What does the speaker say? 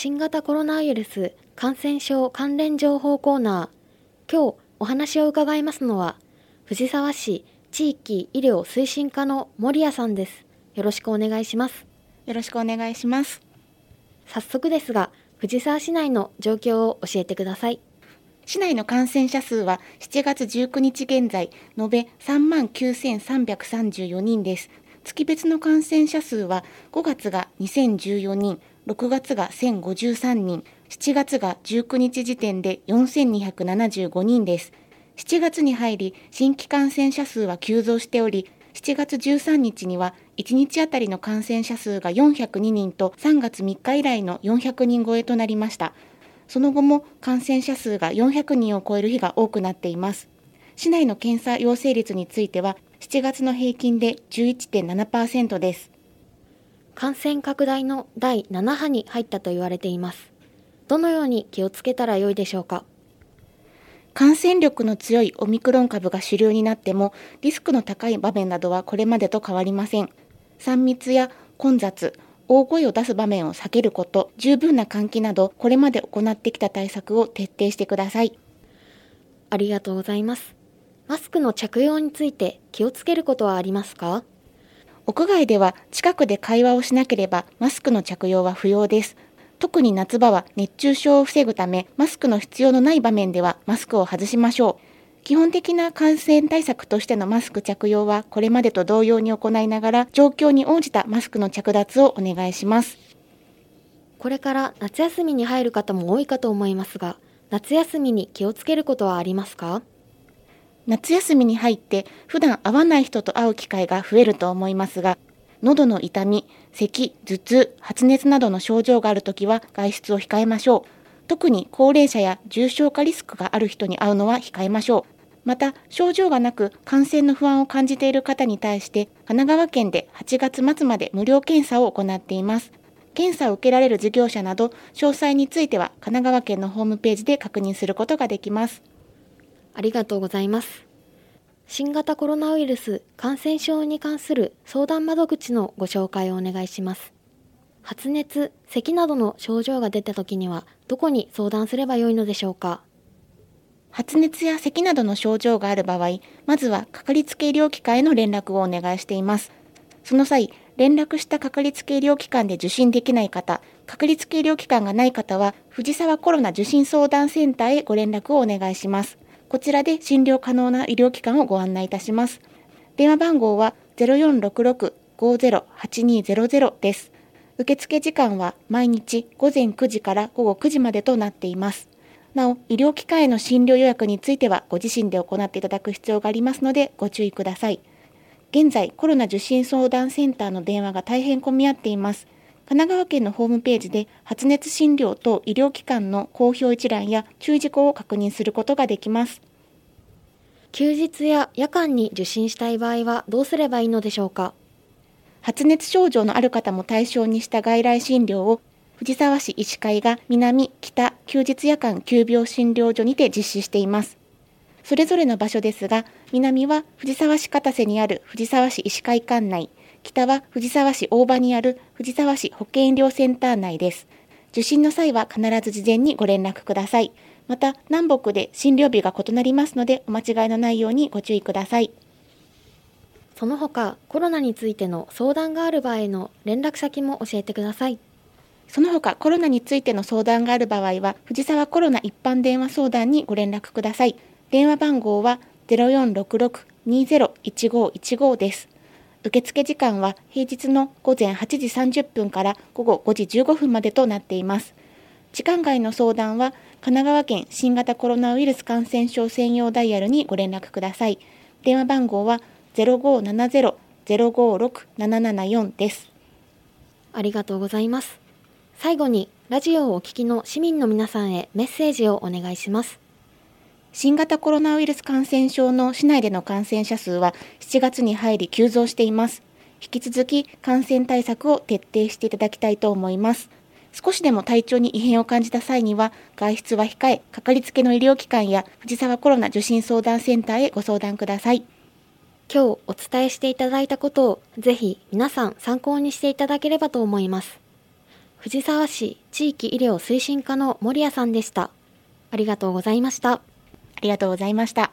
新型コロナウイルス感染症関連情報コーナー。今日お話を伺いますのは、藤沢市地域医療推進課の守屋さんです。よろしくお願いします。 よろしくお願いします。 早速ですが、藤沢市内の状況を教えてください。 市内の感染者数は7月19日現在、延べ39,334人です。月別の感染者数は5月が2014人、6月が1053人、7月が19日時点で4275人です。7月に入り、新規感染者数は急増しており、7月13日には1日あたりの感染者数が402人と3月3日以来の400人超えとなりました。その後も感染者数が400人を超える日が多くなっています。市内の検査陽性率については、7月の平均で 11.7% です。 感染拡大の第7波に入ったと言われています。どのように気をつけたらよいでしょうか。 感染力の強いオミクロン株が主流になっても、リスクの高い場面などはこれまでと変わりません。3密や混雑、大声を出す場面を避けること、十分な換気など、これまで行ってきた対策を徹底してください。 ありがとうございます。マスクの着用について気をつけることはありますか？ 屋外では近くで会話をしなければマスクの着用は不要です。特に夏場は熱中症を防ぐため、マスクの必要のない場面ではマスクを外しましょう。基本的な感染対策としてのマスク着用はこれまでと同様に行いながら、状況に応じたマスクの着脱をお願いします。 これから夏休みに入る方も多いかと思いますが、夏休みに気をつけることはありますか？ 夏休みに入って普段会わない人と会う機会が増えると思いますが、喉の痛み、咳、頭痛、発熱などの症状があるときは外出を控えましょう。特に高齢者や重症化リスクがある人に会うのは控えましょう。また、症状がなく感染の不安を感じている方に対して、神奈川県で8月末まで無料検査を行っています。検査を受けられる事業者など、詳細については神奈川県のホームページで確認することができます。 ありがとうございます。新型コロナウイルス感染症に関する相談窓口のご紹介をお願いします。発熱、咳などの症状が出たときにはどこに相談すればよいのでしょうか。 発熱や咳などの症状がある場合、まずはかかりつけ医療機関への連絡をお願いしています。その際、連絡したかかりつけ医療機関で受診できない方、かかりつけ医療機関がない方は、藤沢コロナ受診相談センターへご連絡をお願いします。こちらで診療可能な医療機関をご案内いたします。電話番号は 0466-508200 です。受付時間は毎日午前9時から午後9時までとなっています。なお、医療機関への診療予約についてはご自身で行っていただく必要がありますのでご注意ください。現在、コロナ受診相談センターの電話が大変混み合っています。神奈川県のホームページで発熱診療と医療機関の公表一覧や注意事項を確認することができます。 休日や夜間に受診したい場合はどうすればいいのでしょうか。 発熱症状のある方も対象にした外来診療を藤沢市医師会が南、北、休日夜間急病診療所にて実施しています。それぞれの場所ですが、南は藤沢市片瀬にある藤沢市医師会館内、北は藤沢市大場にある藤沢市保健医療センター内です。受診の際は必ず事前にご連絡ください。また、南北で診療日が異なりますので、お間違いのないようにご注意ください。 その他、コロナについての相談がある場合の連絡先も教えてください。 その他、コロナについての相談がある場合は、藤沢コロナ一般電話相談にご連絡ください。電話番号は 0466-201515 です。受付時間は平日の午前8時30分から午後5時15分までとなっています。時間外の相談は神奈川県新型コロナウイルス感染症専用ダイヤルにご連絡ください。電話番号は 0570-056-774 です。 ありがとうございます。最後にラジオをお聞きの市民の皆さんへメッセージをお願いします。 新型コロナウイルス感染症の市内での感染者数は7月に入り急増しています。引き続き感染対策を徹底していただきたいと思います。少しでも体調に異変を感じた際には外出は控え、かかりつけの医療機関や藤沢コロナ受診相談センターへご相談ください。 今日お伝えしていただいたことをぜひ皆さん参考にしていただければと思います。 藤沢市地域医療推進課の森谷さんでした。ありがとうございました。 ありがとうございました。